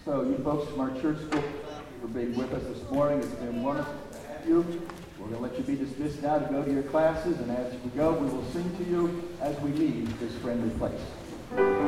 So you folks from our church school, thank you for being with us this morning. It's been wonderful to have you. We're going to let you be dismissed now to go to your classes, and as we go, we will sing to you as we leave this friendly place.